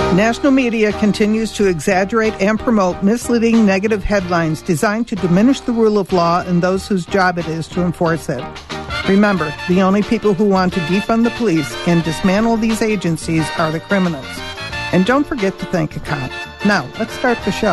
National media continues to exaggerate and promote misleading negative headlines designed to diminish the rule of law and those whose job it is to enforce it. Remember, the only people who want to defund the police and dismantle these agencies are the criminals. And don't forget to thank a cop. Now, let's start the show.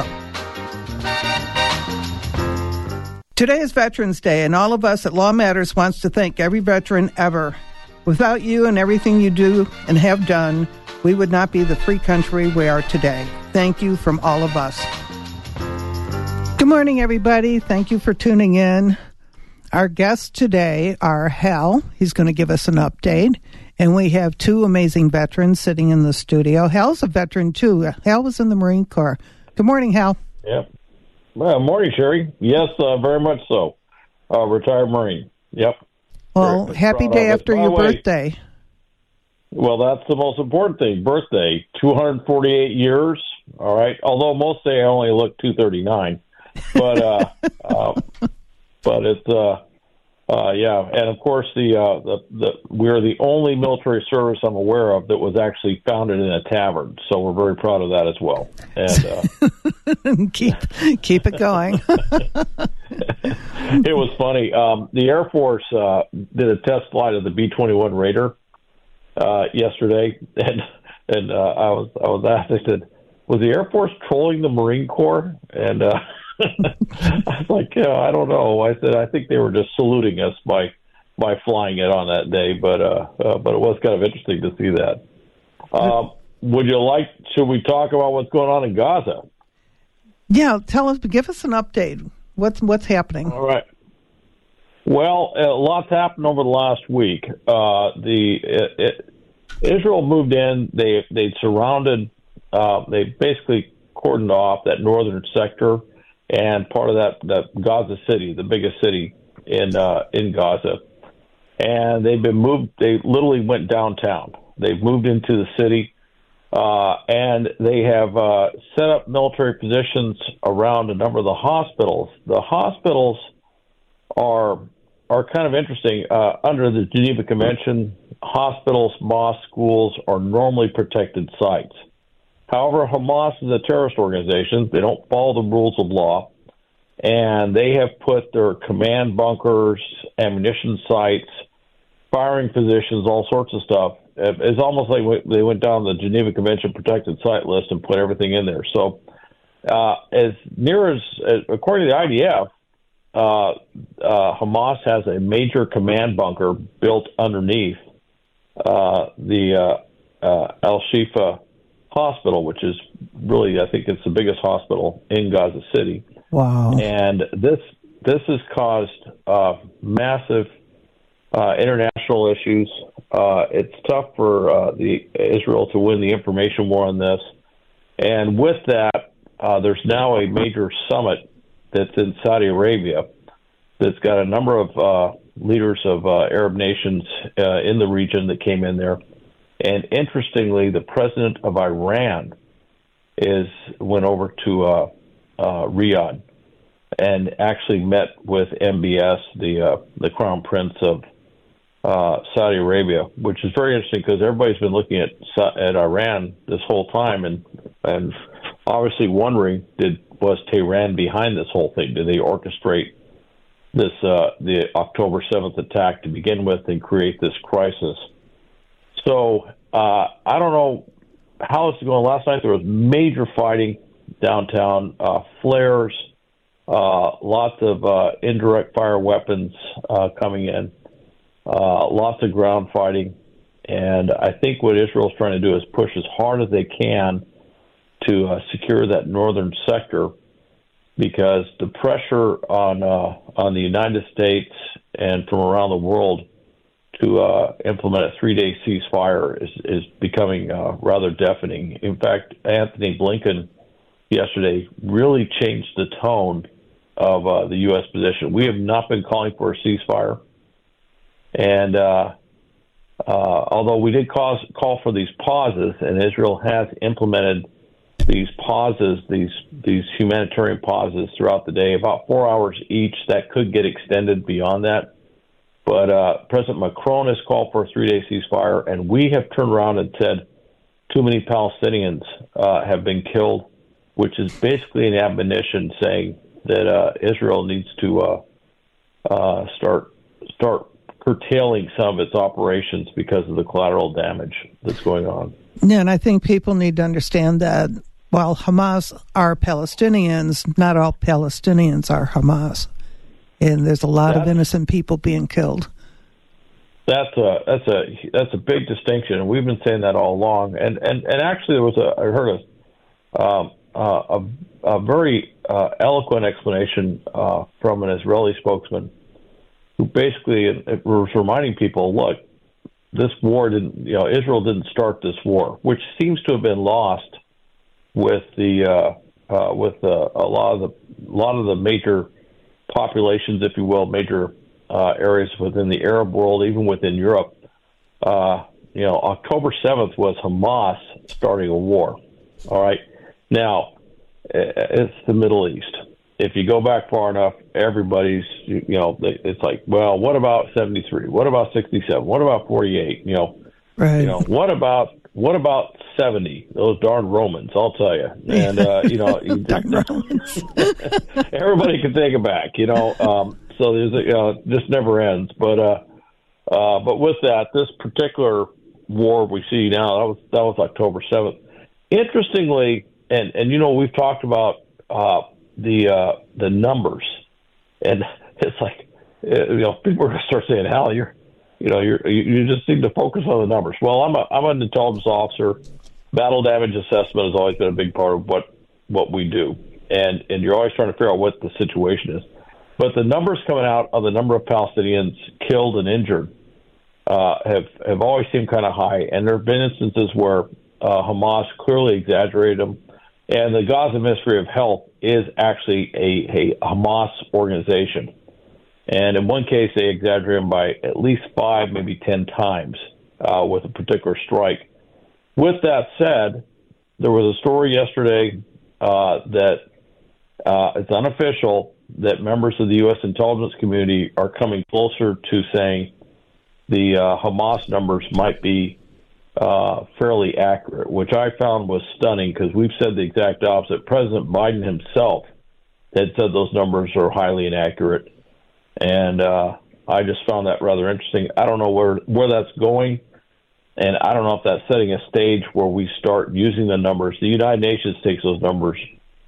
Today is Veterans Day, and all of us at Law Matters wants to thank every veteran ever. Without you and everything you do and have done, we would not be the free country we are today. Thank you from all of us. Good morning, everybody. Thank you for tuning in. Our guests today are Hal. He's going to give us an update. And we have two amazing veterans sitting in the studio. Hal's a veteran, too. Hal was in the Marine Corps. Good morning, Hal. Yep. Well, morning, Sherry. Yes, very much so. Retired Marine. Yep. Well, happy day after your birthday. Well, that's the most important thing. Birthday, 248 years. All right. Although most say I only look 239, but it's yeah. And of course, we're the only military service I'm aware of that was actually founded in a tavern. So we're very proud of that as well. And keep it going. It was funny. The Air Force did a test flight of the B-21 Raider yesterday, and I was asked, I said, was the Air Force trolling the Marine Corps? And I was like, I don't know. I said, I think they were just saluting us by flying it on that day, but it was kind of interesting to see that. Should we talk about what's going on in Gaza? Yeah, give us an update. What's happening? All right. Well, lots happened over the last week. Israel moved in. They'd surrounded. They basically cordoned off that northern sector and part of that Gaza City, the biggest city in Gaza. And they've been moved. They literally went downtown. They've moved into the city, and they have set up military positions around a number of the hospitals. The hospitals are kind of interesting. Under the Geneva Convention, hospitals, mosques, schools are normally protected sites. However, Hamas is a terrorist organization. They don't follow the rules of law, and they have put their command bunkers, ammunition sites, firing positions, all sorts of stuff. It's almost like they went down the Geneva Convention protected site list and put everything in there. So as near as according to the IDF, Hamas has a major command bunker built underneath the Al-Shifa hospital, which is really, I think it's the biggest hospital in Gaza City. Wow. And this has caused massive international issues. It's tough for Israel to win the information war on this. And with that, there's now a major summit that's in Saudi Arabia that's got a number of leaders of Arab nations in the region that came in there. And interestingly, the president of Iran went over to Riyadh and actually met with MBS, the crown prince of Saudi Arabia, which is very interesting because everybody's been looking at Iran this whole time and obviously wondering, was Tehran behind this whole thing? Did they orchestrate this the October 7th attack to begin with and create this crisis? So I don't know how it's going. Last night there was major fighting downtown, flares, lots of indirect fire weapons coming in, lots of ground fighting. And I think what Israel's trying to do is push as hard as they can to secure that northern sector, because the pressure on the United States and from around the world to implement a 3-day ceasefire is becoming rather deafening. In fact, Anthony Blinken yesterday really changed the tone of the U.S. position. We have not been calling for a ceasefire. And although we did call for these pauses, and Israel has implemented these pauses, these humanitarian pauses throughout the day, about 4 hours each, that could get extended beyond that. But President Macron has called for a 3-day ceasefire, and we have turned around and said too many Palestinians have been killed, which is basically an admonition saying that Israel needs to start curtailing some of its operations because of the collateral damage that's going on. Yeah, and I think people need to understand that while Hamas are Palestinians, not all Palestinians are Hamas, and there's a lot of innocent people being killed. That's a big distinction, and we've been saying that all along. And actually, I heard a very eloquent explanation from an Israeli spokesman who basically was reminding people, look, this war Israel didn't start this war, which seems to have been lost with a lot of the major populations, if you will, major areas within the Arab world, even within Europe. October 7th was Hamas starting a war. All right. Now, it's the Middle East. If you go back far enough, everybody's, it's like, well, what about 73? What about 67? What about 48? Right. What about 70? Those darn Romans, I'll tell you. And, darn Romans. Everybody can take it back, so there's this never ends. But with that, this particular war we see now, that was October 7th. Interestingly, and we've talked about the numbers, and it's like people are going to start saying, Hal, you just seem to focus on the numbers. Well, I'm an intelligence officer. Battle damage assessment has always been a big part of what we do, and you're always trying to figure out what the situation is. But the numbers coming out of the number of Palestinians killed and injured have always seemed kind of high, and there have been instances where Hamas clearly exaggerated them. And the Gaza Ministry of Health is actually a Hamas organization. And in one case, they exaggerated them by at least 5, maybe 10 times with a particular strike. With that said, there was a story yesterday that it's unofficial that members of the U.S. intelligence community are coming closer to saying the Hamas numbers might be fairly accurate, which I found was stunning because we've said the exact opposite. President Biden himself had said those numbers are highly inaccurate, and I just found that rather interesting. I don't know where that's going, and I don't know if that's setting a stage where we start using the numbers. The United Nations takes those numbers,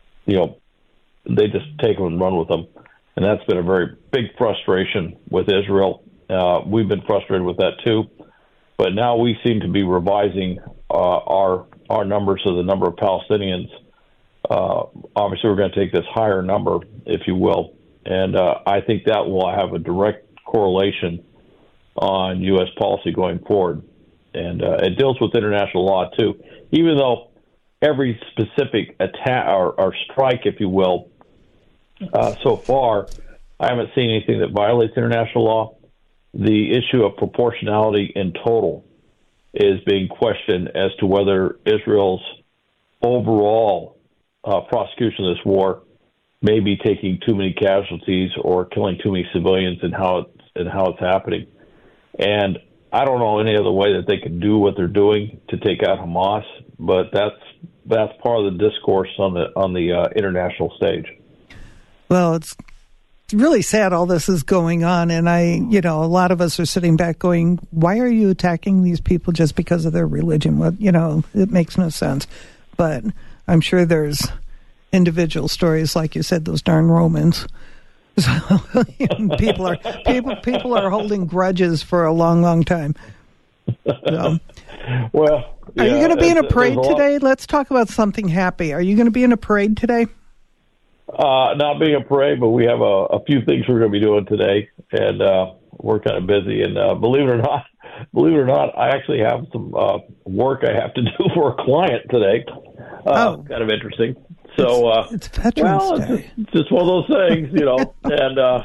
they just take them and run with them, and that's been a very big frustration with Israel. We've been frustrated with that too. But now we seem to be revising our numbers of the number of Palestinians. Obviously, we're going to take this higher number, if you will, and I think that will have a direct correlation on U.S. policy going forward. And it deals with international law, too. Even though every specific attack or strike, if you will, so far, I haven't seen anything that violates international law. The issue of proportionality in total is being questioned as to whether Israel's overall prosecution of this war may be taking too many casualties or killing too many civilians and how it's happening. And I don't know any other way that they can do what they're doing to take out Hamas, but that's part of the discourse on the international stage. Well, it's really sad all this is going on, and a lot of us are sitting back going, why are you attacking these people just because of their religion? It makes no sense. But I'm sure there's individual stories, like you said, those darn Romans. So, people are holding grudges for a long, long time. So. Well, are you going to be in a parade today? Let's talk about something happy. Are you going to be in a parade today? Not being a parade, but we have a few things we're going to be doing today, and we're kind of busy. And believe it or not, I actually have some work I have to do for a client today. Kind of interesting. So it's Veterans Day. It's just one of those things, And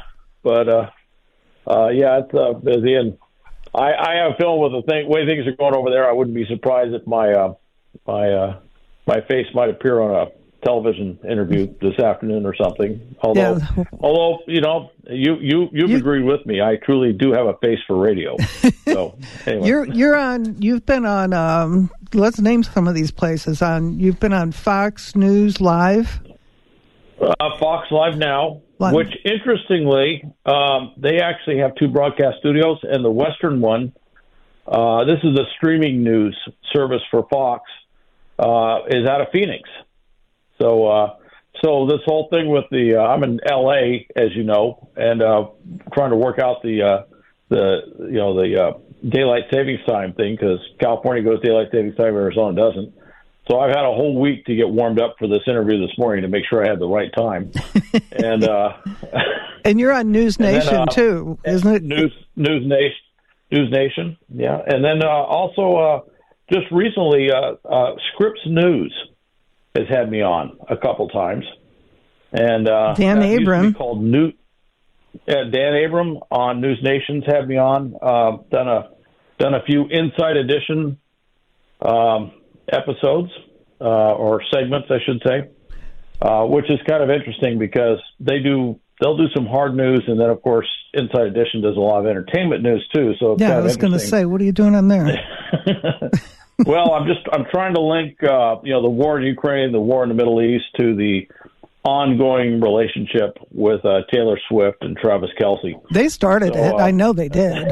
it's busy, and I have a feeling with the way things are going over there, I wouldn't be surprised if my face might appear on a television interview this afternoon or something. Although you've agreed with me. I truly do have a face for radio. So anyway. You've been on. Let's name some of these places. You've been on Fox News Live. Fox Live Now, which interestingly, they actually have 2 broadcast studios, and the Western one. This is a streaming news service for Fox. Is out of Phoenix. So this whole thing with I'm in LA, as you know, and trying to work out the daylight savings time thing, because California goes daylight savings time, Arizona doesn't. So I've had a whole week to get warmed up for this interview this morning to make sure I had the right time. And and you're on News Nation too, isn't it? News Nation, yeah. And then also just recently, Scripps News has had me on a couple times, and Dan Abram called Dan Abram on News Nation's had me on. Done a few Inside Edition episodes or segments, I should say, which is kind of interesting because they'll do some hard news, and then of course Inside Edition does a lot of entertainment news too. So I was going to say, what are you doing on there? Well, I'm trying to link the war in Ukraine, the war in the Middle East, to the ongoing relationship with Taylor Swift and Travis Kelce. They started it. I know they did.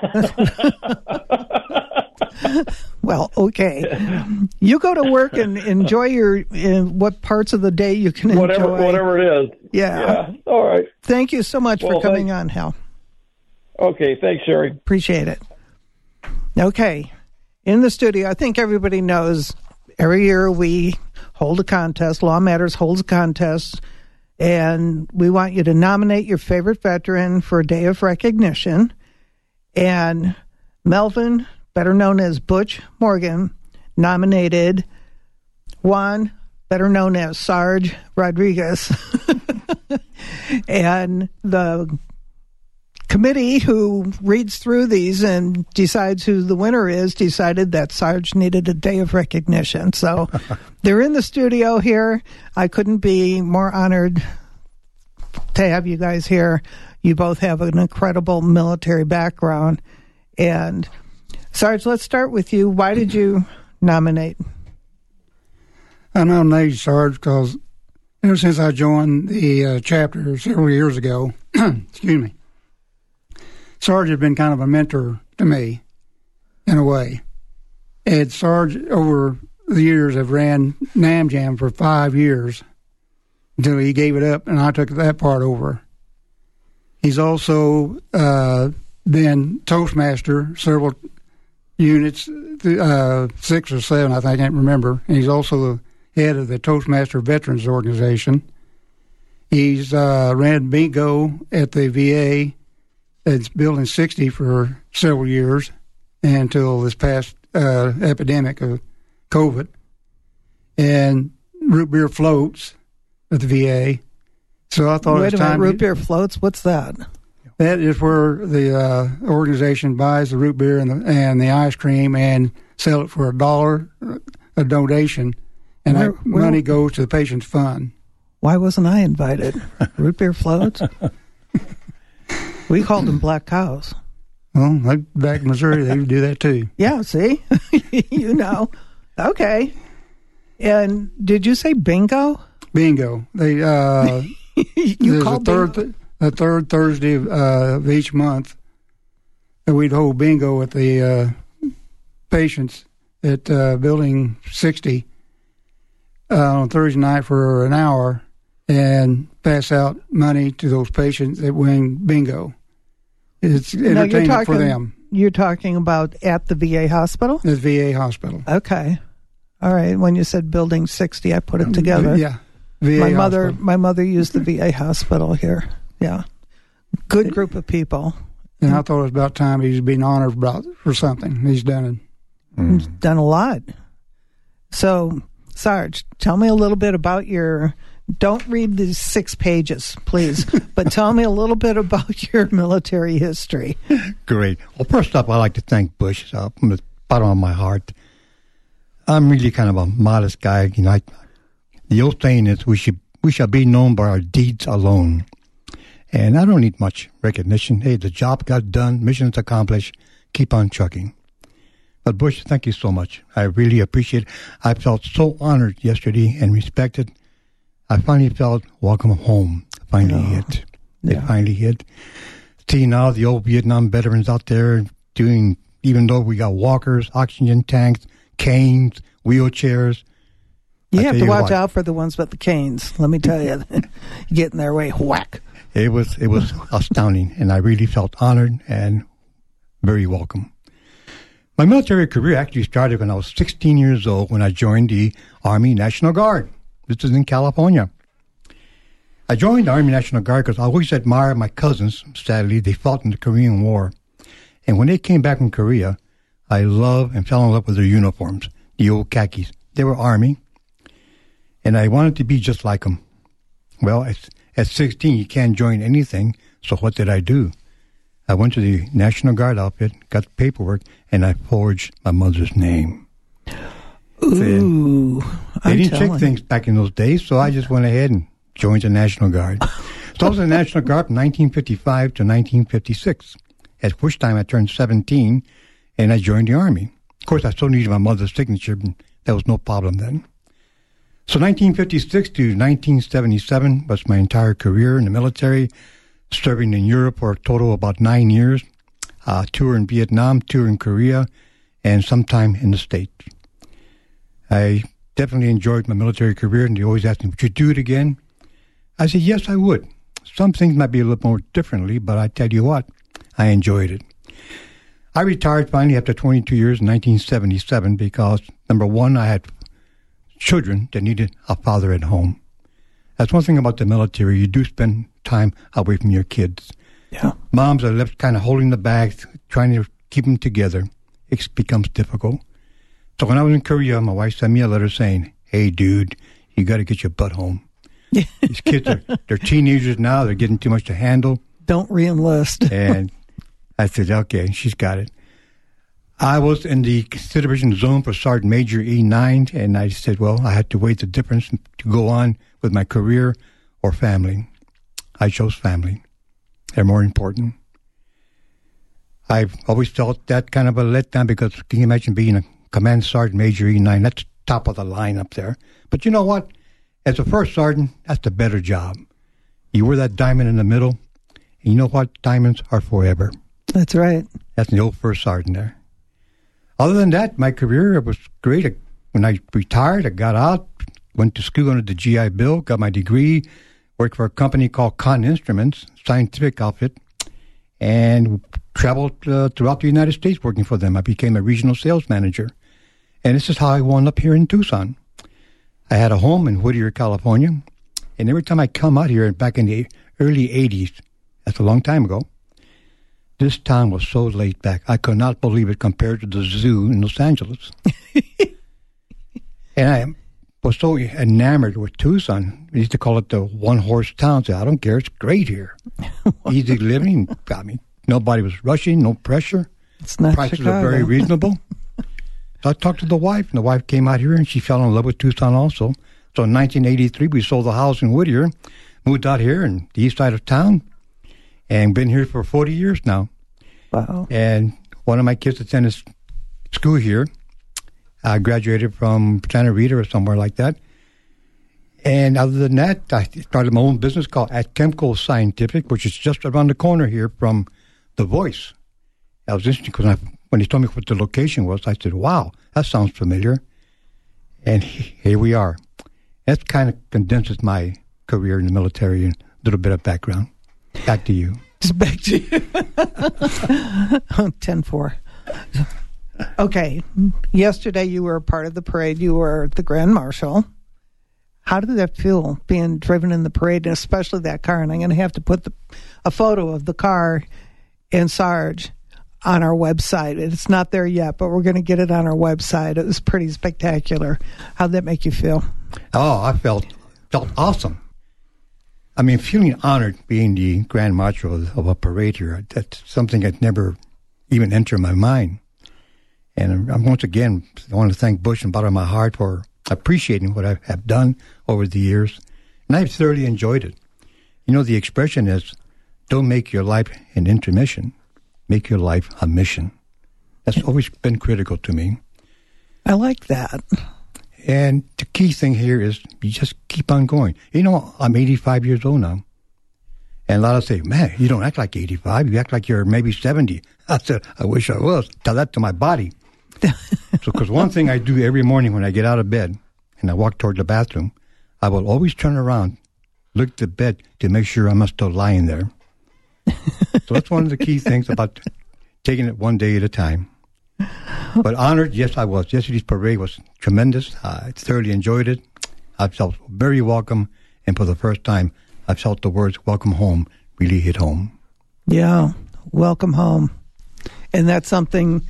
Well, okay. You go to work and enjoy what parts of the day you can enjoy. Whatever it is. Yeah. All right. Thank you so much for coming on, Hal. Okay. Thanks, Sherry. Appreciate it. Okay. In the studio, I think everybody knows every year we hold a contest. Law Matters holds a contest, and we want you to nominate your favorite veteran for a day of recognition. And Melvin, better known as Butch Morgan, nominated Juan, better known as Sarge Rodriguez. And the committee who reads through these and decides who the winner is decided that Sarge needed a day of recognition. So they're in the studio here. I couldn't be more honored to have you guys here. You both have an incredible military background. And Sarge, let's start with you. Why did you nominate? I nominated Sarge because ever since I joined the chapter several years ago, excuse me, Sarge had been kind of a mentor to me, in a way. And Sarge, over the years, have ran NamJam for 5 years until he gave it up, and I took that part over. He's also been Toastmaster several units, 6 or 7, I think, I can't remember. And he's also the head of the Toastmaster Veterans Organization. He's ran bingo at the VA. It's Building 60 for several years until this past epidemic of COVID. And root beer floats at the VA. So I thought it was time. Root beer floats? What's that? That is where the organization buys the root beer and the ice cream and sell it for $1 a donation, and that money goes to the patient's fund. Why wasn't I invited? Root beer floats? We called them black cows. Well, back in Missouri, they would do that too. Yeah, see? You know. Okay. And did you say bingo? Bingo. They you called the third Thursday of each month that we'd hold bingo at the patients at Building 60 on Thursday night for an hour and pass out money to those patients that win bingo. It's entertainment for them. You're talking about at the VA hospital? The VA hospital. Okay. All right. When you said Building 60, I put it together. Yeah. VA hospital. My mother used the VA hospital here. Yeah. Good group of people. And I thought it was about time he was being honored for something. He's done it. He's done a lot. So, Sarge, tell me a little bit about your... Don't read these 6 pages, please, but tell me a little bit about your military history. Great. Well, first up, I'd like to thank Bush from the bottom of my heart. I'm really kind of a modest guy. You know, The old saying is we shall be known by our deeds alone. And I don't need much recognition. Hey, the job got done, mission's accomplished, keep on trucking. But Bush, thank you so much. I really appreciate it. I felt so honored yesterday and respected. I finally felt welcome home. Finally hit. It finally hit. See now the old Vietnam veterans out there doing, even though we got walkers, oxygen tanks, canes, wheelchairs. You have to watch out for the ones with the canes. Let me tell you, you get in their way, whack. It was astounding, and I really felt honored and very welcome. My military career actually started when I was 16 years old when I joined the Army National Guard. This is in California. I joined the Army National Guard because I always admired my cousins. Sadly, they fought in the Korean War. And when they came back from Korea, I loved and fell in love with their uniforms, the old khakis. They were Army, and I wanted to be just like them. Well, at 16, you can't join anything, so what did I do? I went to the National Guard outfit, got the paperwork, and I forged my mother's name. Ooh, they didn't check things back in those days, so I just went ahead and joined the National Guard. So I was in the National Guard from 1955 to 1956, at which time I turned 17, and I joined the Army. Of course, I still needed my mother's signature, but that was no problem then. So 1956 to 1977 was my entire career in the military, serving in Europe for a total of about 9 years, tour in Vietnam, tour in Korea, and sometime in the States. I definitely enjoyed my military career, and they always asked me, would you do it again? I said, yes, I would. Some things might be a little more differently, but I tell you what, I enjoyed it. I retired finally after 22 years in 1977 because, number one, I had children that needed a father at home. That's one thing about the military. You do spend time away from your kids. Yeah. Moms are left kind of holding the bags, trying to keep them together. It becomes difficult. So when I was in Korea, my wife sent me a letter saying, hey, dude, you got to get your butt home. These kids they're teenagers now. They're getting too much to handle. Don't re-enlist. And I said, okay, she's got it. I was in the consideration zone for Sergeant Major E9, and I said, well, I had to weigh the difference to go on with my career or family. I chose family. They're more important. I've always felt that kind of a letdown because can you imagine being a Command Sergeant Major E9? That's top of the line up there. But you know what? As a first sergeant, that's the better job. You wear that diamond in the middle, and you know what? Diamonds are forever. That's right. That's the old first sergeant there. Other than that, my career was great. When I retired, I got out, went to school under the GI Bill, got my degree, worked for a company called Cotton Instruments, scientific outfit, and traveled throughout the United States working for them. I became a regional sales manager. And this is how I wound up here in Tucson. I had a home in Whittier, California, and every time I come out here, back in the early 80s, that's a long time ago, this town was so laid back. I could not believe it compared to the zoo in Los Angeles. And I was so enamored with Tucson. We used to call it the one-horse town. So I don't care. It's great here. Easy living. I mean, nobody was rushing, no pressure. It's not Prices Chicago. are very reasonable. So I talked to the wife, and the wife came out here, and she fell in love with Tucson also. So in 1983, we sold the house in Whittier, moved out here in the east side of town, and been here for 40 years now. Wow. And one of my kids attended school here. I graduated from Santa Rita or somewhere like that. And other than that, I started my own business called Atkemco Scientific, which is just around the corner here from The Voice. That was interesting because when he told me what the location was, I said, wow, that sounds familiar. And here we are. That kind of condenses my career in the military and a little bit of background. Back to you. Back to you. 10-4. Okay. Yesterday you were a part of the parade. You were the Grand Marshal. How did that feel, being driven in the parade, and especially that car? And I'm going to have to put a photo of the car in Sarge on our website. It's not there yet, but we're going to get it on our website. It was pretty spectacular. How'd that make you feel? Oh, I felt awesome. I mean, feeling honored being the Grand Marshal of a parade here. That's something that never even entered my mind. And once again, I want to thank Bush and bottom of my heart for appreciating what I have done over the years, and I've thoroughly enjoyed it. You know, the expression is, don't make your life an intermission, make your life a mission. That's always been critical to me. I like that. And the key thing here is you just keep on going. You know, I'm 85 years old now. And a lot of say, man, you don't act like 85. You act like you're maybe 70. I said, I wish I was. Tell that to my body. So, because one thing I do every morning when I get out of bed and I walk toward the bathroom, I will always turn around, look at the bed to make sure I'm not still lying there. So that's one of the key things about taking it one day at a time. But honored, yes, I was. Yesterday's parade was tremendous. I thoroughly enjoyed it. I felt very welcome. And for the first time, I felt the words welcome home really hit home. Yeah, welcome home. And that's something,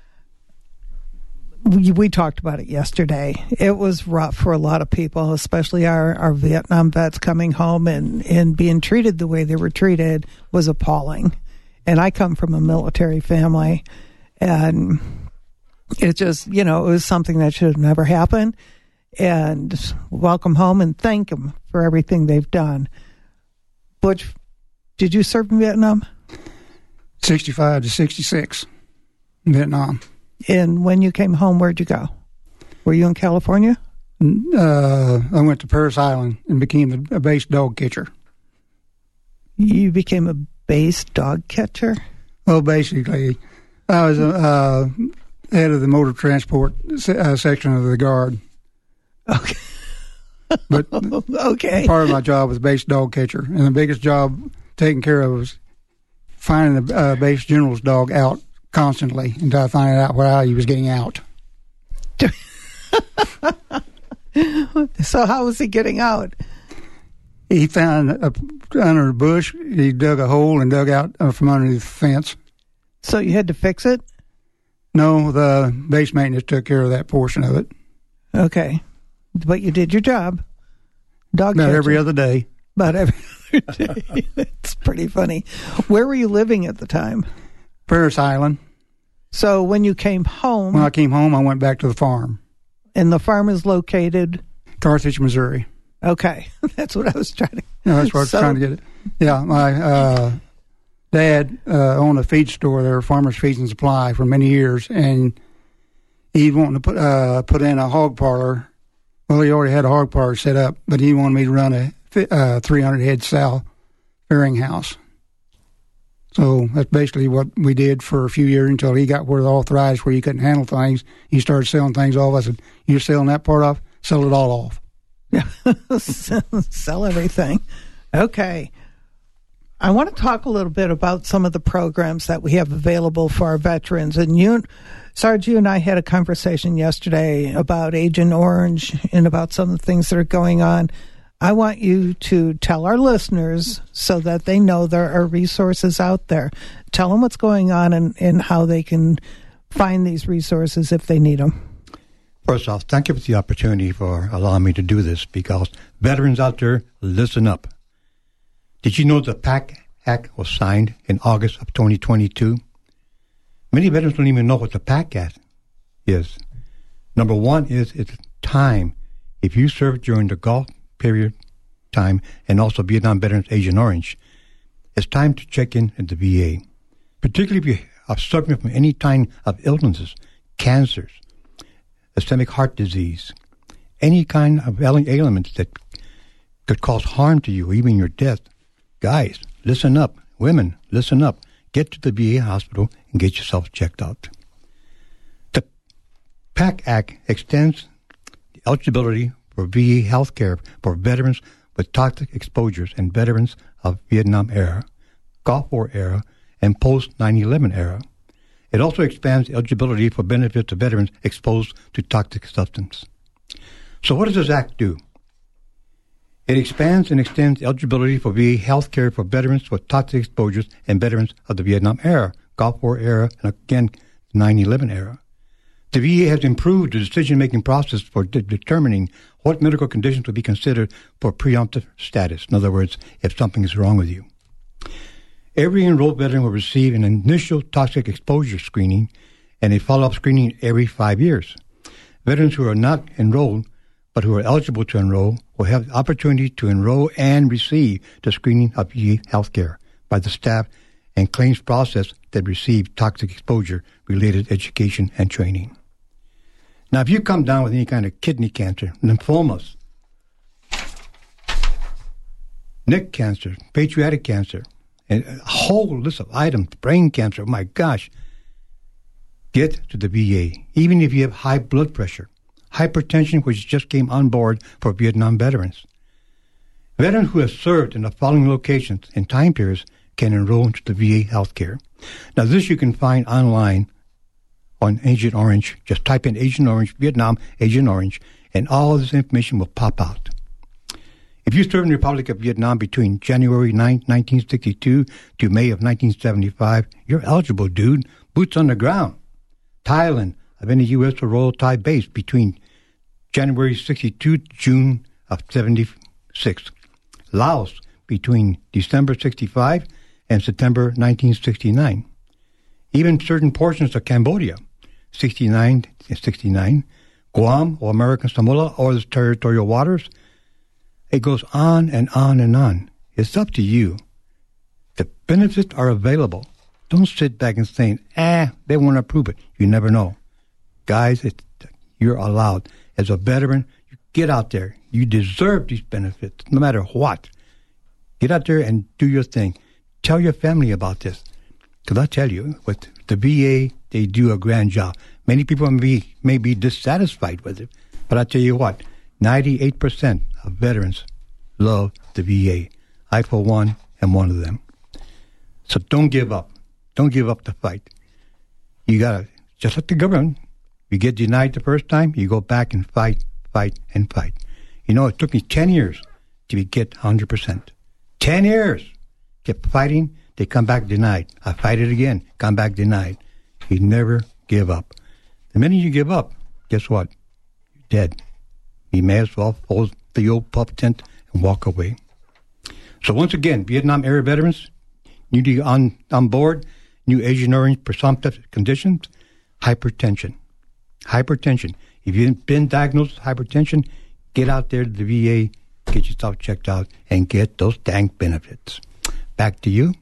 we talked about it yesterday. It was rough for a lot of people, especially our Vietnam vets coming home and being treated the way they were treated was appalling. And I come from a military family, and it just, it was something that should have never happened. And welcome home and thank them for everything they've done. Butch, did you serve in Vietnam? 65 to 66 in Vietnam. And when you came home, where'd you go? Were you in California? I went to Parris Island and became a base dog catcher. You became a base dog catcher? Well, basically, I was head of the motor transport section of the Guard. Okay. But okay. Part of my job was base dog catcher, and the biggest job taken care of was finding the base general's dog out constantly until I found out where he was getting out. So how was he getting out? He found under a bush, he dug a hole and dug out from underneath the fence. So you had to fix it? No, the base maintenance took care of that portion of it. Okay. But you did your job. Dog About catching. every other day. About every other day. It's pretty funny. Where were you living at the time? Parris Island. So when you came home... When I came home, I went back to the farm. And the farm is located... Carthage, Missouri. Okay. That's what I was trying to... No, that's where I was trying to get it. Yeah, my dad owned a feed store there, Farmers Feeds and Supply, for many years, and he wanted to put in a hog parlor. Well, he already had a hog parlor set up, but he wanted me to run a 300-head sow farrowing house. So that's basically what we did for a few years until he got where the arthritis where he couldn't handle things. He started selling things off. I said, "You're selling that part off? Sell it all off." Yeah, sell everything. Okay. I want to talk a little bit about some of the programs that we have available for our veterans. And Sarge, you and I had a conversation yesterday about Agent Orange and about some of the things that are going on. I want you to tell our listeners so that they know there are resources out there. Tell them what's going on and how they can find these resources if they need them. First off, thank you for the opportunity for allowing me to do this, because veterans out there, listen up. Did you know the PACT Act was signed in August of 2022? Many veterans don't even know what the PACT Act is. Number one is it's time. If you served during the Gulf period time and also Vietnam Veterans Agent Orange, it's time to check in at the VA. Particularly if you are suffering from any kind of illnesses, cancers, ischemic heart disease, any kind of ailments that could cause harm to you, even your death. Guys, listen up. Women, listen up. Get to the VA hospital and get yourself checked out. The PACT Act extends the eligibility for VA health care for veterans with toxic exposures and veterans of Vietnam era, Gulf War era, and post 9/11 era. It also expands eligibility for benefits to veterans exposed to toxic substance. So what does this act do? It expands and extends eligibility for VA health care for veterans with toxic exposures and veterans of the Vietnam era, Gulf War era, and again, 9/11 era. The VA has improved the decision-making process for determining what medical conditions will be considered for preemptive status. In other words, if something is wrong with you. Every enrolled veteran will receive an initial toxic exposure screening and a follow-up screening every 5 years. Veterans who are not enrolled but who are eligible to enroll will have the opportunity to enroll and receive the screening of VA health care by the staff and claims process that receive toxic exposure-related education and training. Now, if you come down with any kind of kidney cancer, lymphomas, neck cancer, pancreatic cancer, and a whole list of items, brain cancer, oh my gosh, get to the VA. Even if you have high blood pressure, hypertension, which just came on board for Vietnam veterans. Veterans who have served in the following locations and time periods can enroll into the VA healthcare. Now, this you can find online on Agent Orange. Just type in Agent Orange, Vietnam, Agent Orange, and all this information will pop out. If you served in the Republic of Vietnam between January 9, 1962 to May of 1975, you're eligible, dude. Boots on the ground. Thailand, I've been to U.S. or Royal Thai base between January 62 to June of 76. Laos, between December 65 and September 1969. Even certain portions of Cambodia, 69 and 69. Guam or American Samoa or the territorial waters. It goes on and on and on. It's up to you. The benefits are available. Don't sit back and say, they won't approve it. You never know. Guys, you're allowed. As a veteran, you get out there. You deserve these benefits, no matter what. Get out there and do your thing. Tell your family about this. Because I tell you, with the VA, they do a grand job. Many people may be dissatisfied with it. But I tell you what, 98% of veterans love the VA. I, for one, am one of them. So don't give up. Don't give up the fight. You got to, just like the government, you get denied the first time, you go back and fight, and fight. You know, it took me 10 years to get 100%. 10 years. Kept fighting, they come back denied. I fight it again, come back denied. You never give up. The minute you give up, guess what? You're dead. You may as well fold the old pup tent and walk away. So once again, Vietnam era veterans, new on board, new Agent Orange presumptive conditions, hypertension. Hypertension. If you've been diagnosed with hypertension, get out there to the VA, get yourself checked out, and get those dang benefits. Back to you.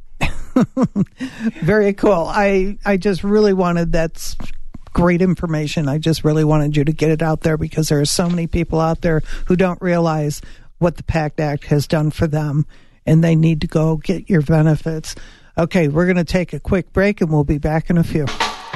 Very cool. I just really wanted, that's great information. I just really wanted you to get it out there because there are so many people out there who don't realize what the PACT Act has done for them, and they need to go get your benefits. Okay, we're going to take a quick break, and we'll be back in a few.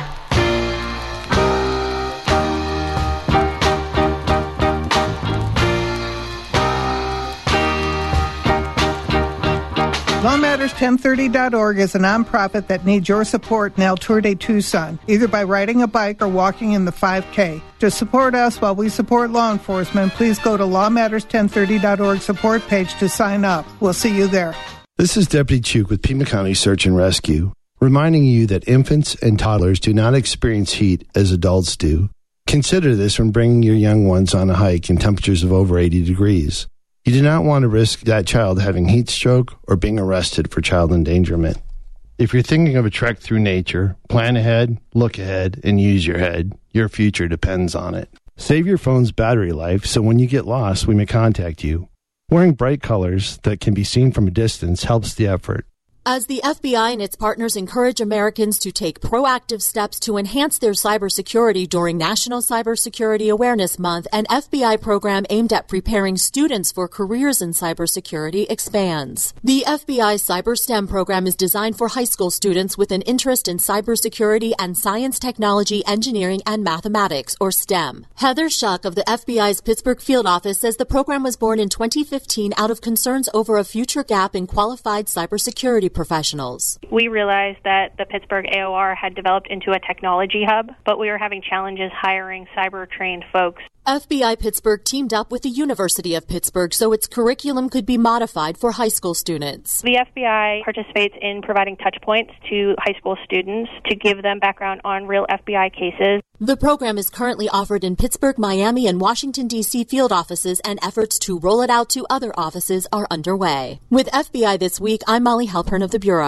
LawMatters1030.org is a nonprofit that needs your support in El Tour de Tucson, either by riding a bike or walking in the 5K. To support us while we support law enforcement, please go to LawMatters1030.org support page to sign up. We'll see you there. This is Deputy Chuk with Pima County Search and Rescue, reminding you that infants and toddlers do not experience heat as adults do. Consider this when bringing your young ones on a hike in temperatures of over 80 degrees. You do not want to risk that child having heat stroke or being arrested for child endangerment. If you're thinking of a trek through nature, plan ahead, look ahead, and use your head. Your future depends on it. Save your phone's battery life so when you get lost, we may contact you. Wearing bright colors that can be seen from a distance helps the effort. As the FBI and its partners encourage Americans to take proactive steps to enhance their cybersecurity during National Cybersecurity Awareness Month, an FBI program aimed at preparing students for careers in cybersecurity expands. The FBI Cyber STEM program is designed for high school students with an interest in cybersecurity and science, technology, engineering, and mathematics, or STEM. Heather Schuck of the FBI's Pittsburgh field office says the program was born in 2015 out of concerns over a future gap in qualified cybersecurity professionals. We realized that the Pittsburgh AOR had developed into a technology hub, but we were having challenges hiring cyber-trained folks. FBI Pittsburgh teamed up with the University of Pittsburgh so its curriculum could be modified for high school students. The FBI participates in providing touch points to high school students to give them background on real FBI cases. The program is currently offered in Pittsburgh, Miami, and Washington, D.C. field offices, and efforts to roll it out to other offices are underway. With FBI This Week, I'm Molly Halpern of the Bureau.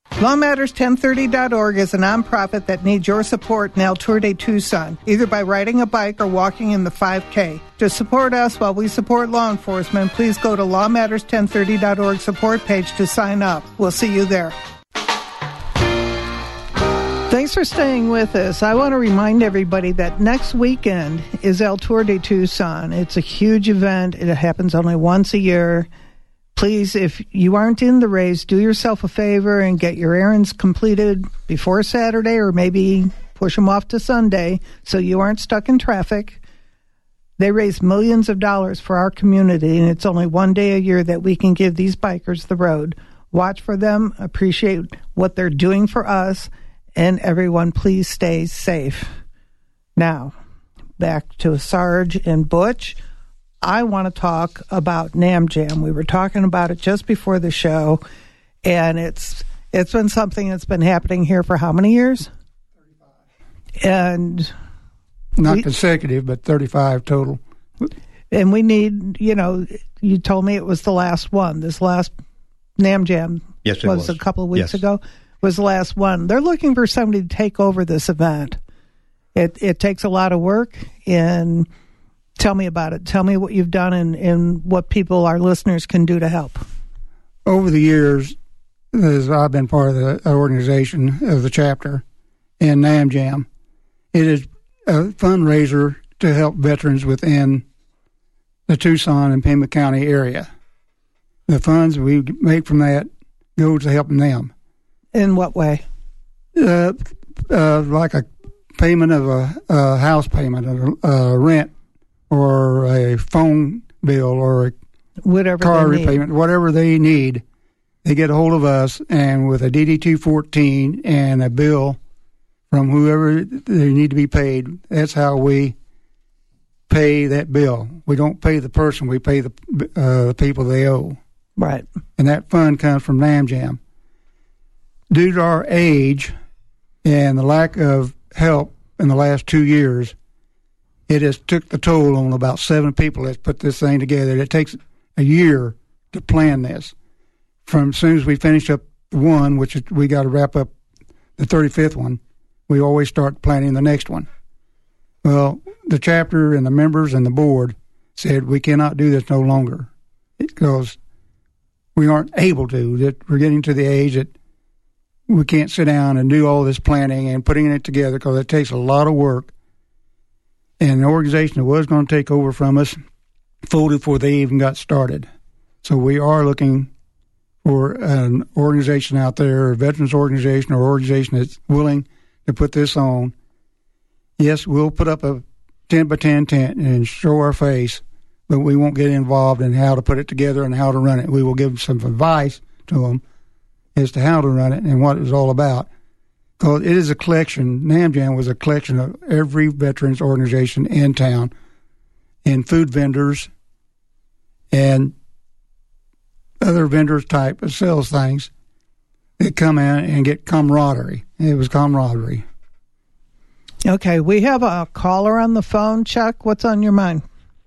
LawMatters1030.org is a nonprofit that needs your support in El Tour de Tucson, either by riding a bike or walking in the 5K. To support us while we support law enforcement, please go to LawMatters1030.org support page to sign up. We'll see you there. Thanks for staying with us. I want to remind everybody that next weekend is El Tour de Tucson. It's a huge event. It happens only once a year. Please, if you aren't in the race, do yourself a favor and get your errands completed before Saturday, or maybe push them off to Sunday so you aren't stuck in traffic. They raise millions of dollars for our community, and it's only one day a year that we can give these bikers the road. Watch for them, appreciate what they're doing for us, and everyone, please stay safe. Now, back to Sarge and Butch. I want to talk about NAMJAM. We were talking about it just before the show, and it's been something that's been happening here for how many years? 35. And not consecutive, but 35 total. And we need, you told me it was the last one. This last NAMJAM was a couple of weeks ago, was the last one. They're looking for somebody to take over this event. It takes a lot of work, and tell me about it. Tell me what you've done and what our listeners, can do to help. Over the years, as I've been part of the organization of the chapter in NAMJAM, it is a fundraiser to help veterans within the Tucson and Pima County area. The funds we make from that go to helping them. In what way? Like a payment of a house payment, a rent, or a phone bill, or a whatever car repayment, whatever they need, they get a hold of us, and with a DD-214 and a bill from whoever they need to be paid, that's how we pay that bill. We don't pay the person, we pay the people they owe. Right. And that fund comes from NAMJAM. Due to our age and the lack of help in the last 2 years, it has took the toll on about 7 people that's put this thing together. It takes a year to plan this. From as soon as we finish up one, which we got to wrap up the 35th one, we always start planning the next one. Well, the chapter and the members and the board said we cannot do this no longer because we aren't able to. That we're getting to the age that we can't sit down and do all this planning and putting it together because it takes a lot of work. And the organization that was going to take over from us folded before they even got started. So we are looking for an organization out there, a veterans organization or organization that's willing to put this on. Yes, we'll put up a 10 by 10 tent and show our face, but we won't get involved in how to put it together and how to run it. We will give some advice to them as to how to run it and what it's all about. Because it is a collection. NAMJAM was a collection of every veterans organization in town, and food vendors and other vendors type that sells things that come in and get camaraderie. It was camaraderie. Okay, we have a caller on the phone. Chuck, what's on your mind?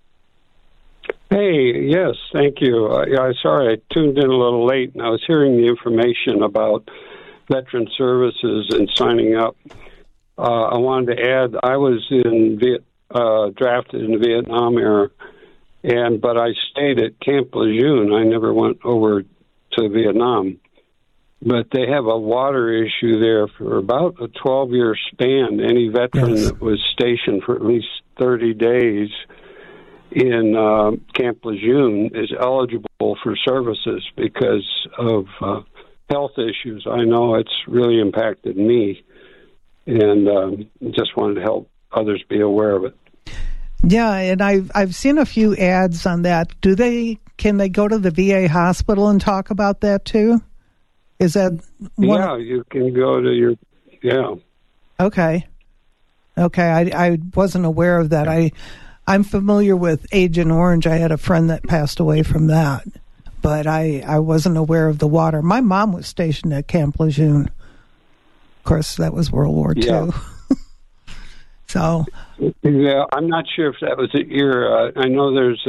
Hey, yes, thank you. Sorry, I tuned in a little late, and I was hearing the information about veteran services and signing up. I wanted to add, I was drafted in the Vietnam era, but I stayed at Camp Lejeune. I never went over to Vietnam. But they have a water issue there for about a 12-year span. Any veteran that was stationed for at least 30 days in Camp Lejeune is eligible for services because of health issues. I know it's really impacted me, and just wanted to help others be aware of it. Yeah, and I've seen a few ads on that. Can they go to the VA hospital and talk about that too? Is that one? Yeah, you can go to your Okay. I wasn't aware of that. I'm familiar with Agent Orange. I had a friend that passed away from that, but I wasn't aware of the water. My mom was stationed at Camp Lejeune. Of course, that was World War II. So. Yeah, I'm not sure if that was the era. I know there's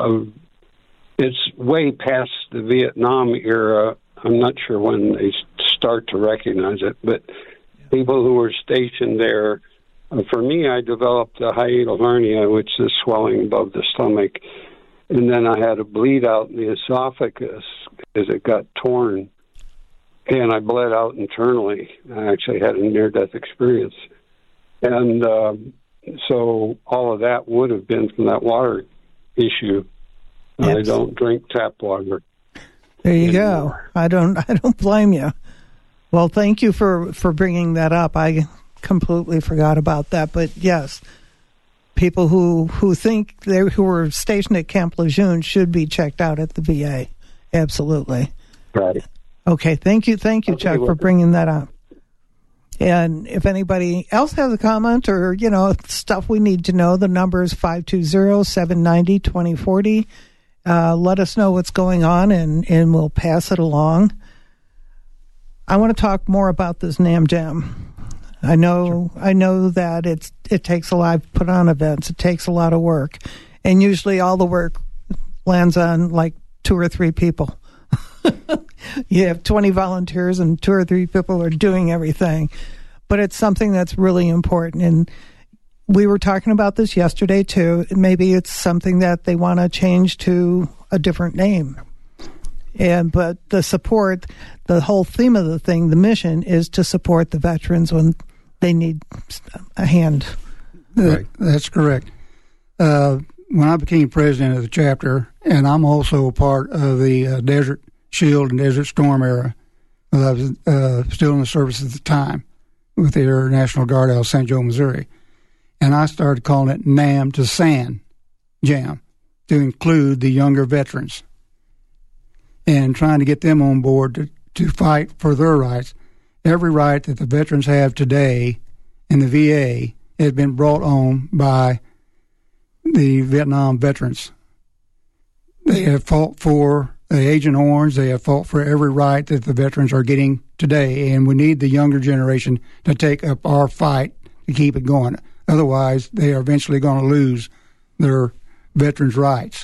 it's way past the Vietnam era. I'm not sure when they start to recognize it. But people who were stationed there, for me, I developed a hiatal hernia, which is swelling above the stomach, and then I had a bleed out in the esophagus because it got torn, and I bled out internally. I actually had a near-death experience. And so all of that would have been from that water issue. Yes. I don't drink tap water. There you go. I don't blame you. Well, thank you for bringing that up. I completely forgot about that. But yes, people who think who were stationed at Camp Lejeune should be checked out at the VA. Absolutely. Right. Okay. Thank you, Chuck, for bringing that up. And if anybody else has a comment or, stuff we need to know, the number is 520-790-2040. Let us know what's going on, and we'll pass it along. I want to talk more about this NAMJAM. I know that it takes a lot. I've put on events. It takes a lot of work, and usually all the work lands on like 2 or 3 people. You have 20 volunteers, and 2 or 3 people are doing everything. But it's something that's really important, and we were talking about this yesterday too. Maybe it's something that they want to change to a different name. But the support, the whole theme of the thing, the mission is to support the veterans when they need a hand. Right. That's correct. When I became president of the chapter, and I'm also a part of the Desert Shield and Desert Storm era, I was still in the service at the time with the Air National Guard out of St. Joe, Missouri. And I started calling it NAM to SAN Jam to include the younger veterans and trying to get them on board to fight for their rights. Every right that the veterans have today in the VA has been brought on by the Vietnam veterans. They have fought for the Agent Orange. They have fought for every right that the veterans are getting today, and we need the younger generation to take up our fight to keep it going. Otherwise, they are eventually going to lose their veterans' rights.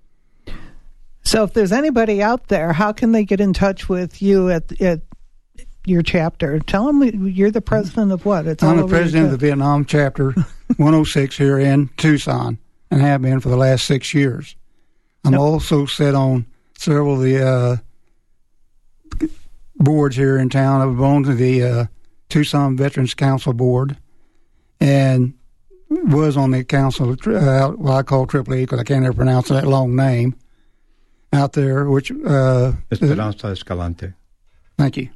So if there's anybody out there, how can they get in touch with you at your chapter? Tell them you're the president of what? I'm the president of the Vietnam Chapter 106 here in Tucson, and have been for the last 6 years. I'm also set on several of the boards here in town. I belong to the Tucson Veterans Council Board, and was on the council, what I call AAA, because I can't ever pronounce that long name, out there, which... Esperanza Escalante. Thank you.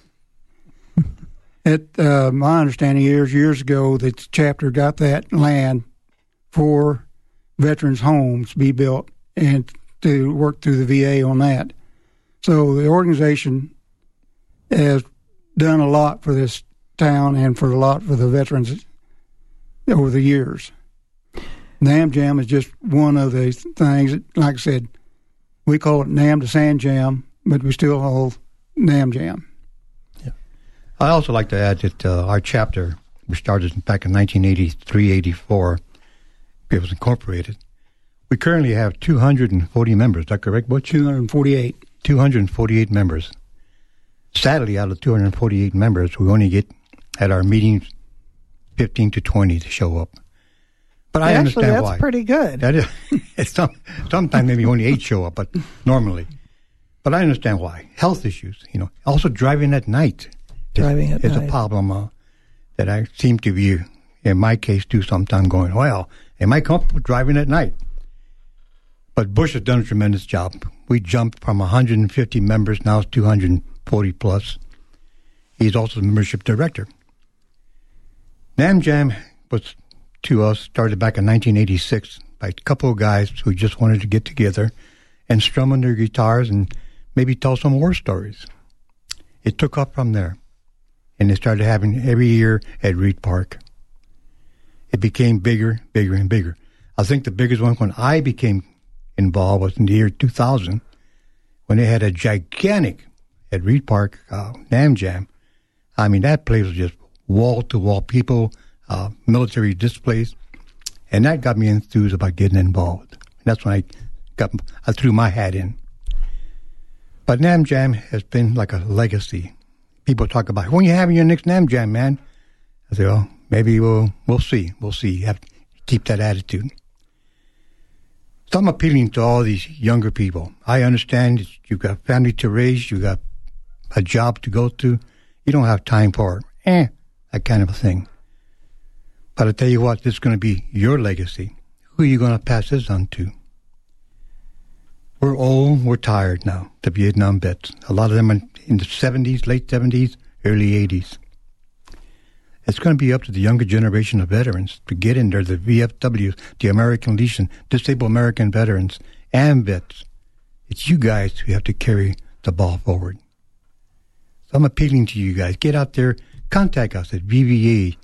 My understanding is years ago the chapter got that land for veterans' homes to be built and to work through the VA on that. So the organization has done a lot for this town and for the veterans over the years. NAMJAM is just one of the things. Like I said, we call it NAM to SAN Jam, but we still hold NAMJAM. Yeah. I also like to add that our chapter, which started back in 1983-84, it was incorporated. We currently have 240 members. Is that correct, Butch? 248. 248 members. Sadly, out of 248 members, we only get at our meetings 15 to 20 to show up. But I understand that's why. That's pretty good. That is. Sometimes maybe only 8 show up, but normally. But I understand why. Health issues, Also driving at night. Is a problem that I seem to be, in my case, too, sometimes going, well, am I comfortable driving at night? But Bush has done a tremendous job. We jumped from 150 members, now it's 240 plus. He's also the membership director. NAMJAM was, to us, started back in 1986 by a couple of guys who just wanted to get together and strum on their guitars and maybe tell some war stories. It took up from there, and they started having every year at Reed Park. It became bigger, bigger, and bigger. I think the biggest one when I became involved was in the year 2000 when they had a gigantic at Reed Park NAMJAM. I mean, that place was just wall-to-wall people, military displays, and that got me enthused about getting involved. And that's when I threw my hat in. But NAMJAM has been like a legacy. people talk about, when you having your next NAM Jam, man? I say, well, maybe we'll see. We'll see. You have to keep that attitude. So I'm appealing to all these younger people. I understand you've got family to raise, you've got a job to go to. You don't have time for that kind of a thing. But I tell you what, this is going to be your legacy. Who are you going to pass this on to? We're old, we're tired now, the Vietnam vets. A lot of them are in the 70s, late 70s, early 80s. It's going to be up to the younger generation of veterans to get in there, the VFWs, the American Legion, Disabled American Veterans, and vets. It's you guys who have to carry the ball forward. So I'm appealing to you guys. Get out there. Contact us at VVA.org.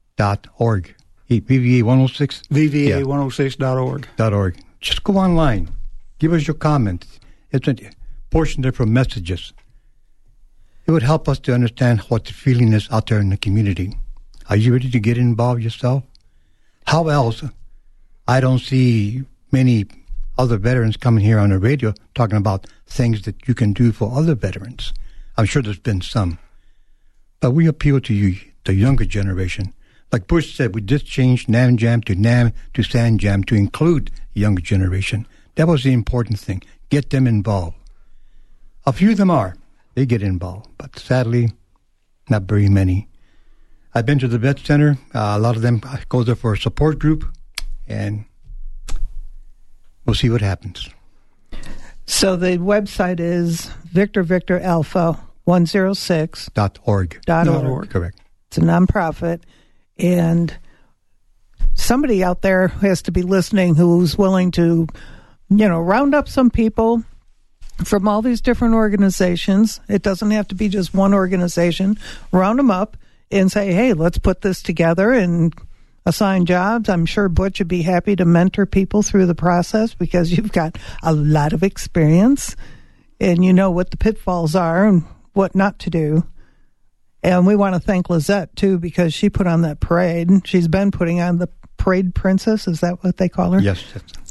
VVA 106? VVA106.org. Just go online. Give us your comments. It's a portion there for messages. It would help us to understand what the feeling is out there in the community. Are you ready to get involved yourself? How else? I don't see many other veterans coming here on the radio talking about things that you can do for other veterans. I'm sure there's been some. But we appeal to you, the younger generation. Like Bush said, we just changed NAM Jam to San Jam to include the younger generation. That was the important thing. Get them involved. A few of them are. They get involved. But sadly, not very many. I've been to the Vet Center. A lot of them go there for a support group. And we'll see what happens. So the website is Victor Alpha 106.org. Correct. It's a nonprofit. And somebody out there has to be listening who's willing to, round up some people from all these different organizations. It doesn't have to be just one organization. Round them up and say, hey, let's put this together and assign jobs. I'm sure Butch would be happy to mentor people through the process because you've got a lot of experience and you know what the pitfalls are and what not to do. And we want to thank Lizette, too, because she put on that parade. She's been putting on the Parade Princess. Is that what they call her? Yes.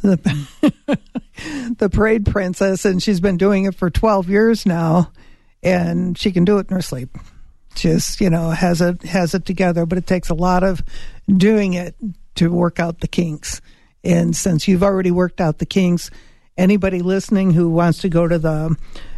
The Parade Princess, and she's been doing it for 12 years now, and she can do it in her sleep. Just, has it together, but it takes a lot of doing it to work out the kinks. And since you've already worked out the kinks, anybody listening who wants to go to the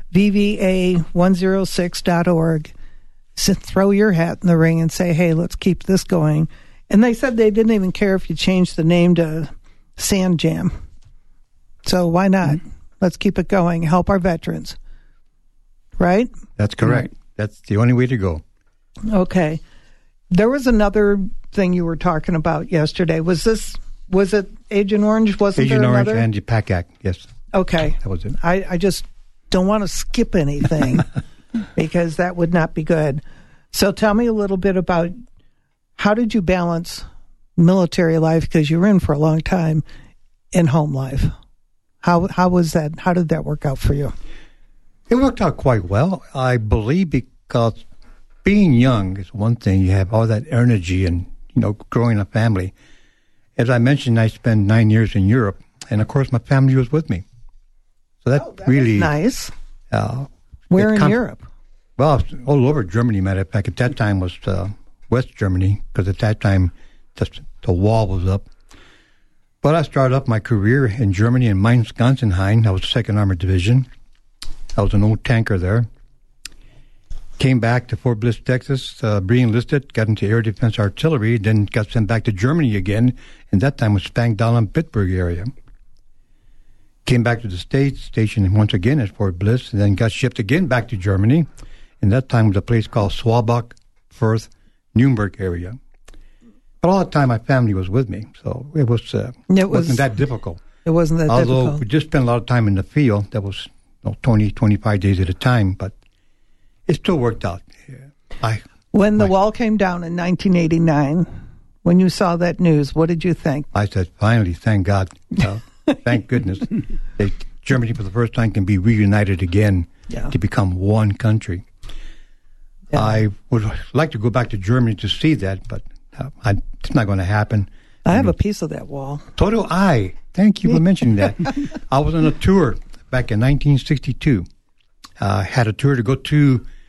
VVA106.org, throw your hat in the ring and say, hey, let's keep this going. And they said they didn't even care if you changed the name to San Jam. So why not? Let's keep it going. Help our veterans. Right? That's correct. That's the only way to go. Okay. There was another thing you were talking about yesterday. Was it Agent Orange? Wasn't Agent there Orange another? and the PAC yes. Okay. That was it. I just don't want to skip anything because that would not be good. So tell me a little bit about how did you balance military life, because you were in for a long time, and home life? How was that? How did that work out for you? It worked out quite well, I believe, because being young is one thing. You have all that energy and, growing a family. As I mentioned, I spent 9 years in Europe, and of course my family was with me. So that really nice. Where in Europe? Well, all over Germany, matter of fact. At that time was West Germany, because at that time the wall was up. But I started off my career in Germany in Mainz-Gansenhain. I was 2nd Armored Division. I was an old tanker there. Came back to Fort Bliss, Texas, re-enlisted, got into air defense artillery, then got sent back to Germany again, and that time was Spangdahlem-Bitburg area. Came back to the States, stationed once again at Fort Bliss, and then got shipped again back to Germany, and that time was a place called Swabach, Firth, Nuremberg area. But all the time my family was with me, so it wasn't that difficult. It wasn't that difficult. Although we just spent a lot of time in the field, that was 20, 25 days at a time, but it still worked out. When the wall came down in 1989, when you saw that news, what did you think? I said, finally, thank God. Thank goodness. Germany, for the first time, can be reunited again to become one country. Yeah. I would like to go back to Germany to see that, but it's not going to happen. I have a piece of that wall. So do I. Thank you for mentioning that. I was on a tour back in 1962. Had a tour to go to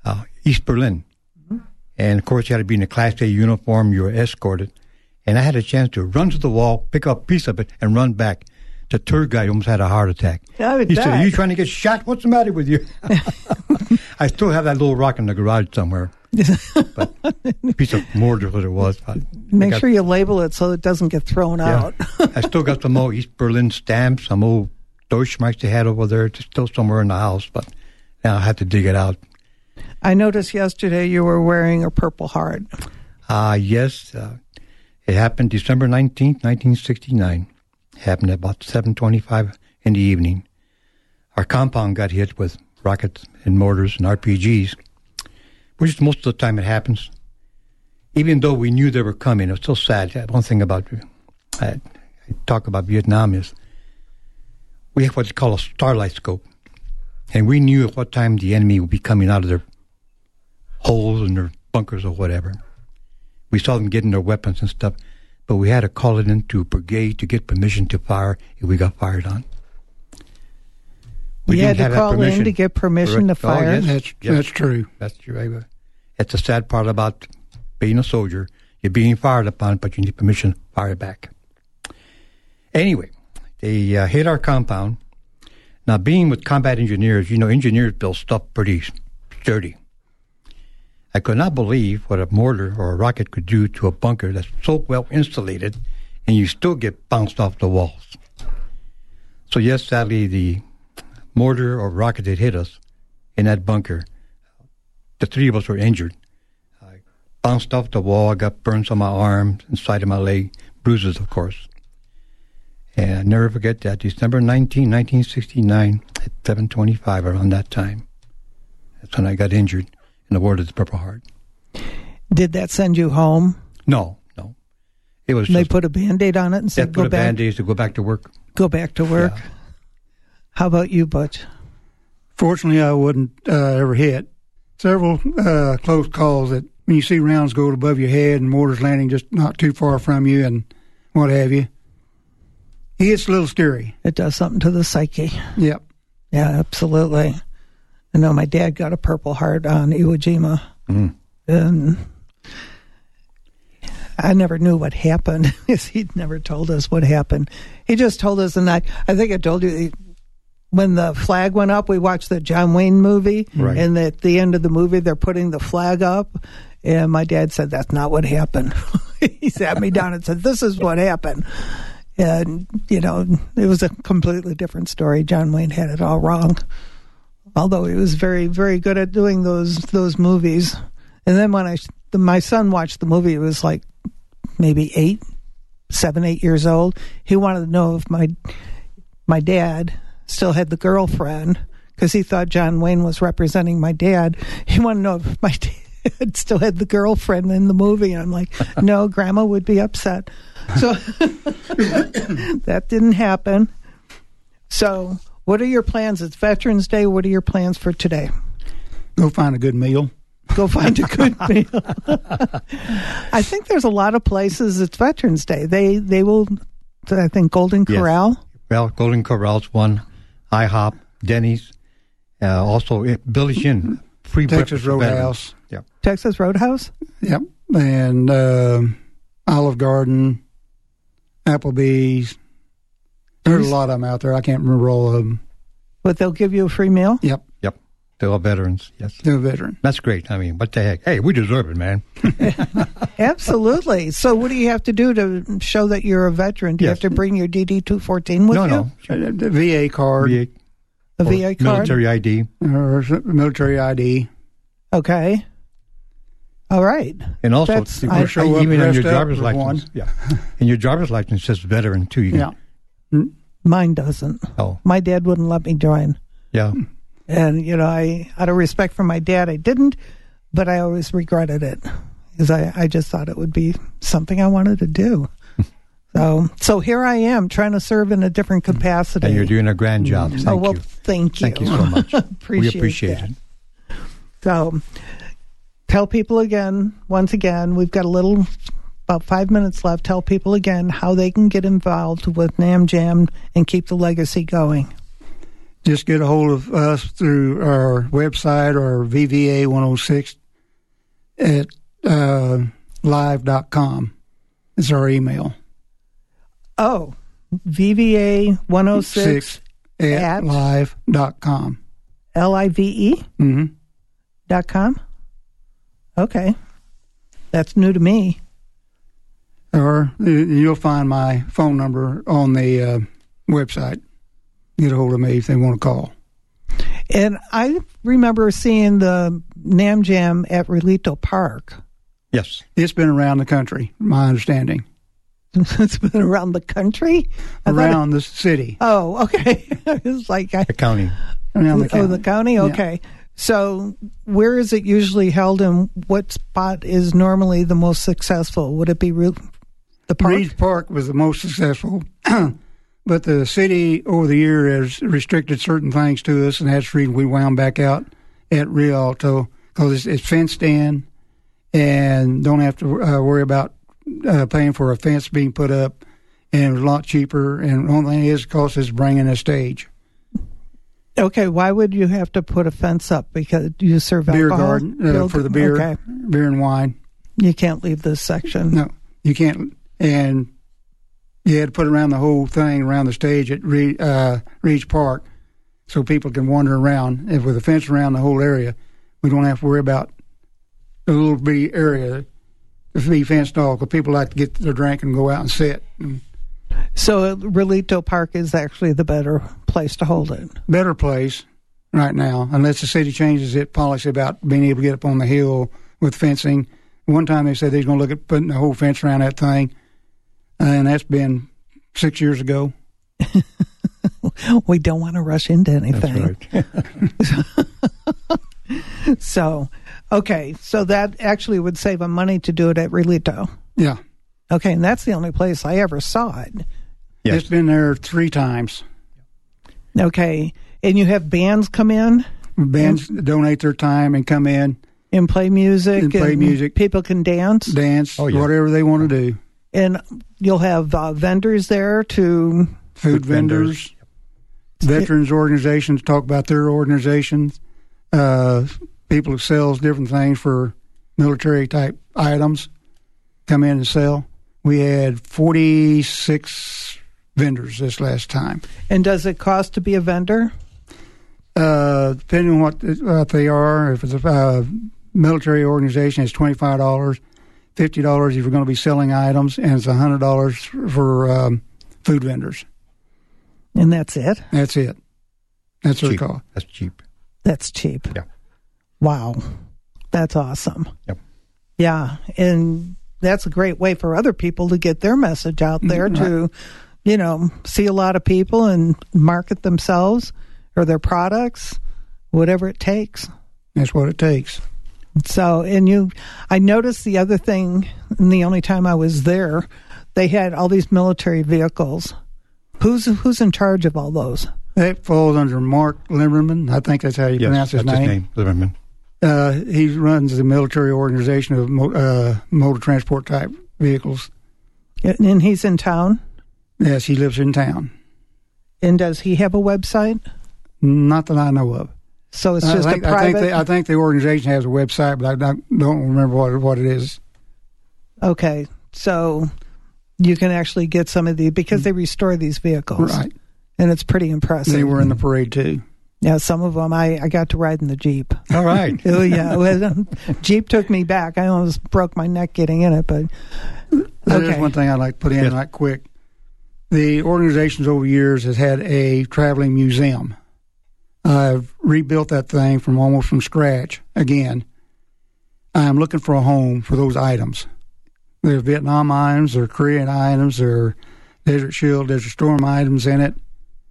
East Berlin. Mm-hmm. And, of course, you had to be in a Class A uniform. You were escorted. And I had a chance to run to the wall, pick up a piece of it, and run back. The tour guide almost had a heart attack. He said, "Are you trying to get shot? What's the matter with you?" I still have that little rock in the garage somewhere. But a piece of mortar, what it was. Make sure you label it so it doesn't get thrown out. I still got some old East Berlin stamps, some old Deutschmarks they had over there. It's still somewhere in the house, but now I have to dig it out. I noticed yesterday you were wearing a Purple Heart. Yes. It happened December 19th, 1969. It happened at about 7:25 in the evening. Our compound got hit with rockets and mortars and RPGs, which most of the time it happens. Even though we knew they were coming, it was so sad. One thing about I talk about Vietnam is we have what's called a starlight scope, and we knew at what time the enemy would be coming out of their holes and their bunkers or whatever. We saw them getting their weapons and stuff, but we had to call it into brigade to get permission to fire if we got fired on. We had to call in to get permission to fire? Oh, yes. That's true. That's true. That's the sad part about being a soldier. You're being fired upon, but you need permission to fire back. Anyway, they hit our compound. Now, being with combat engineers, engineers build stuff pretty sturdy. I could not believe what a mortar or a rocket could do to a bunker that's so well insulated, and you still get bounced off the walls. So yes, sadly, the mortar or rocket that hit us in that bunker, the three of us were injured. I bounced off the wall. I got burns on my arm and side of my leg, bruises, of course. And I'll never forget that. December 19, 1969, at 7:25, around that time. That's when I got injured in the Ward of the Purple Heart. Did that send you home? No. It was. They put a Band-Aid on it and said, "Go back." Put a Band-Aid to go back to work. Go back to work. Yeah. How about you, Butch? Fortunately, I wasn't ever hit. Several close calls that when you see rounds go above your head and mortars landing just not too far from you and what have you, it's a little scary. It does something to the psyche. Yep. Yeah, absolutely. I know my dad got a Purple Heart on Iwo Jima, and I never knew what happened because he'd never told us what happened. He just told us, and I think I told you, when the flag went up, we watched the John Wayne movie, right. And at the end of the movie, they're putting the flag up, and my dad said, "That's not what happened." He sat me down and said, "This is what happened." And, it was a completely different story. John Wayne had it all wrong. Although he was very, very good at doing those movies. And then when my son watched the movie, it was like maybe 7, 8 years old. He wanted to know if my dad still had the girlfriend, because he thought John Wayne was representing my dad. He wanted to know if my dad still had the girlfriend in the movie. And I'm like, no, Grandma would be upset. So that didn't happen. So what are your plans? It's Veterans Day. What are your plans for today? Go find a good meal. Go find a good meal. I think there's a lot of places. It's Veterans Day. They will, I think, Golden Corral. Yes. Well, Golden Corral's one. IHOP, Denny's, also Billy's Inn. Free Texas Roadhouse. Yep. Texas Roadhouse? Yep. And Olive Garden, Applebee's. There's a lot of them out there. I can't remember all of them. But they'll give you a free meal? Yep. They're all veterans, yes. They're a veteran. That's great. I mean, what the heck? Hey, we deserve it, man. Absolutely. So what do you have to do to show that you're a veteran? Do you have to bring your DD-214 with you? No. The VA card. A VA card? Military ID. Or military ID. Okay. All right. And also, even on your driver's license. Yeah. And your driver's license says veteran, too. Yeah. Mine doesn't. Oh. My dad wouldn't let me join. Yeah. And, out of respect for my dad, I didn't, but I always regretted it because I just thought it would be something I wanted to do. So here I am trying to serve in a different capacity. And you're doing a grand job. Thank you. Thank you. Thank you so much. We appreciate it. So tell people once again, we've got about 5 minutes left. Tell people again how they can get involved with NAMJAM and keep the legacy going. Just get a hold of us through our website or VVA 106 at live.com. It's our email. Oh, VVA 106 at live.com. LIVE? Mm-hmm. .com? Okay. That's new to me. Or you'll find my phone number on the website. Get a hold of me if they want to call. And I remember seeing the Nam Jam at Relito Park. Yes. It's been around the country, my understanding. It's been around the country? Around the city. Oh, okay. It's like the county. Around the county. Oh, the county? Okay. Yeah. So where is it usually held, and what spot is normally the most successful? Would it be the park? Reed's Park was the most successful, but the city over the year has restricted certain things to us, and that's the reason we wound back out at Rialto, because it's fenced in and don't have to worry about paying for a fence being put up, and it's a lot cheaper, and the only thing it costs is bringing a stage. Okay, why would you have to put a fence up? Because you serve beer alcohol? garden for the beer, okay. Beer and wine. You can't leave this section. No, you can't. And you had to put around the whole thing around the stage at Reed's Park, so people can wander around. If with a fence around the whole area, we don't have to worry about the little bitty area to be fenced off, because people like to get their drink and go out and sit. So Relito Park is actually the better place to hold it. Better place right now, unless the city changes its policy about being able to get up on the hill with fencing. One time they said they was going to look at putting a whole fence around that thing, and that's been 6 years ago. We don't want to rush into anything. That's right. So, okay, so that actually would save them money to do it at Relito. Yeah. Okay, and that's the only place I ever saw it. Yes. It's been there 3 times. Okay, and you have bands come in? Bands donate their time and come in. And play music? And play music. People can dance? Dance, whatever they want to do. And you'll have vendors there to... Food vendors. Veterans organizations talk about their organizations. People who sells different things for military-type items come in and sell. We had 46 vendors this last time. And does it cost to be a vendor? Depending on what they are. If it's a military organization, it's $25, $50 if you're going to be selling items, and it's $100 for food vendors. And that's it? That's it. That's what it costs. That's cheap. That's cheap. Yeah. Wow. That's awesome. Yep. Yeah, and that's a great way for other people to get their message out there to, see a lot of people and market themselves or their products, whatever it takes. That's what it takes. So, I noticed the other thing, and the only time I was there, they had all these military vehicles. Who's in charge of all those? That falls under Mark Limmerman. I think that's how you pronounce his name. Limmerman. He runs the military organization of motor transport type vehicles. And he's in town? Yes, he lives in town. And does he have a website? Not that I know of. So it's just a private... I think the organization has a website, but I don't remember what it is. Okay, so you can actually get some of because they restore these vehicles. Right. And it's pretty impressive. They were in the parade, too. Yeah, some of them, I got to ride in the Jeep. All right. Oh, yeah. Jeep took me back. I almost broke my neck getting in it, but... There's one thing I'd like to put in right quick. The organizations over years has had a traveling museum. I've rebuilt that thing almost from scratch again. I'm looking for a home for those items. They're Vietnam items, they're Korean items, they're Desert Shield, Desert Storm items in it.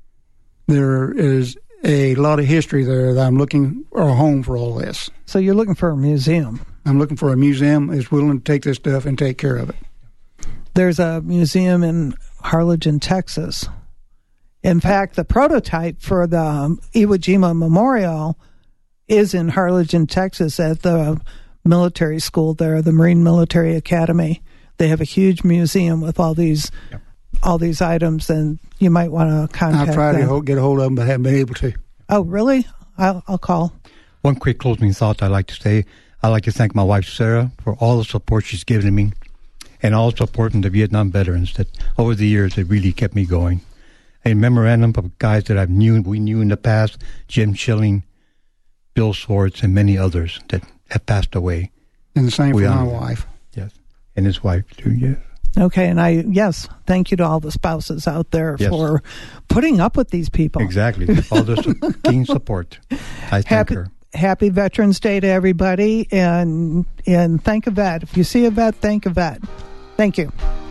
There is a lot of history there that I'm looking for a home for all this. So you're looking for a museum? I'm looking for a museum that's willing to take this stuff and take care of it. There's a museum in Harlingen, Texas. In fact, the prototype for the Iwo Jima Memorial is in Harlingen, Texas at the military school there, the Marine Military Academy. They have a huge museum with all these all these items, then you might want to contact I've tried them. to get a hold of them, but haven't been able to. Oh, really? I'll call. One quick closing thought I'd like to say. I'd like to thank my wife, Sarah, for all the support she's given me and all the support from the Vietnam veterans that over the years that really kept me going. A memorandum of guys that we knew in the past, Jim Schilling, Bill Swartz, and many others that have passed away. And the same for my wife. Yes, and his wife, too, yes. Okay, and thank you to all the spouses out there for putting up with these people. Exactly, all the keen support. I thank her. Happy Veterans Day to everybody, and thank a vet. If you see a vet, thank a vet. Thank you.